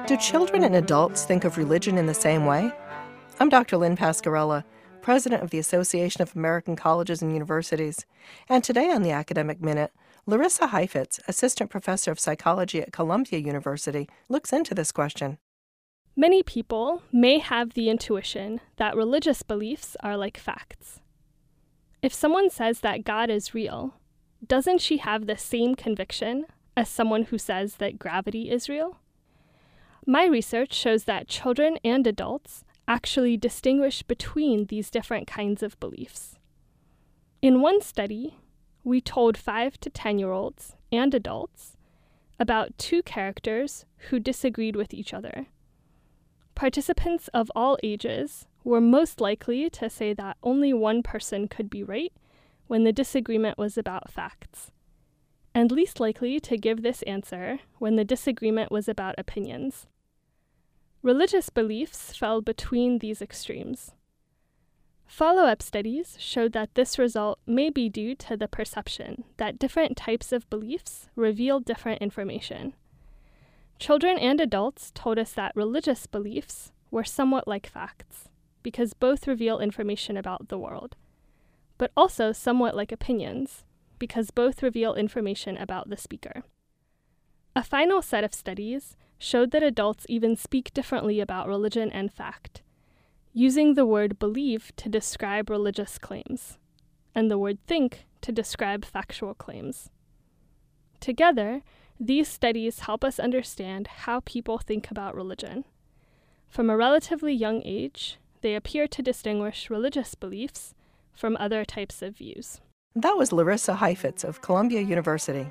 Do children and adults think of religion in the same way? I'm Dr. Lynn Pascarella, president of the Association of American Colleges and Universities. And today on the Academic Minute, Larissa Heifetz, assistant professor of psychology at Columbia University, looks into this question. Many people may have the intuition that religious beliefs are like facts. If someone says that God is real, doesn't she have the same conviction as someone who says that gravity is real? My research shows that children and adults actually distinguish between these different kinds of beliefs. In one study, we told 5 to 10-year-olds and adults about two characters who disagreed with each other. Participants of all ages were most likely to say that only one person could be right when the disagreement was about facts, and least likely to give this answer when the disagreement was about opinions. Religious beliefs fell between these extremes. Follow-up studies showed that this result may be due to the perception that different types of beliefs reveal different information. Children and adults told us that religious beliefs were somewhat like facts, because both reveal information about the world, but also somewhat like opinions, because both reveal information about the speaker. A final set of studies showed that adults even speak differently about religion and fact, using the word believe to describe religious claims, and the word think to describe factual claims. Together, these studies help us understand how people think about religion. From a relatively young age, they appear to distinguish religious beliefs from other types of views. That was Larissa Heifetz of Columbia University.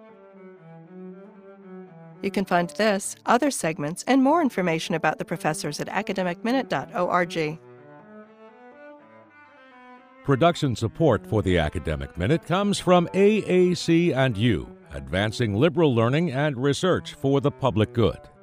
You can find this, other segments, and more information about the professors at academicminute.org. Production support for the Academic Minute comes from AAC&U, advancing liberal learning and research for the public good.